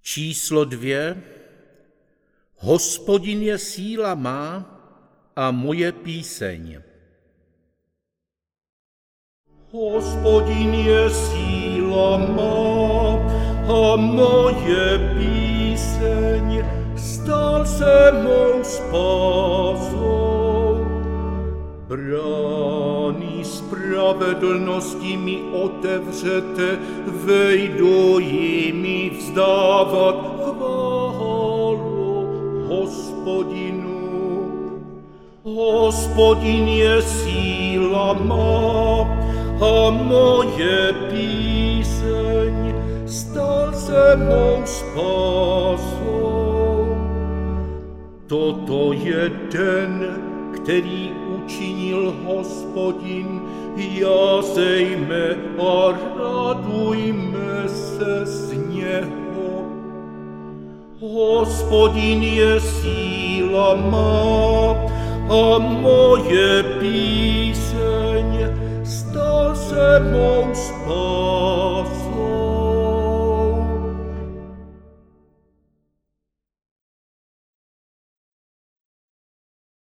Číslo 2. Hospodin je síla má a moje píseň. Hospodin je síla má a moje píseň, stal se mou spásou. Brány spravedlnosti mi otevřete, vejdu jimi vzdávat chválu Hospodinu. Hospodin je síla má a moje píseň, stal se mou spásou. Toto je den, který učinil Hospodin, jázejme a radujme se z něho. Hospodin je síla má a moje píseň, stal se mou spásou.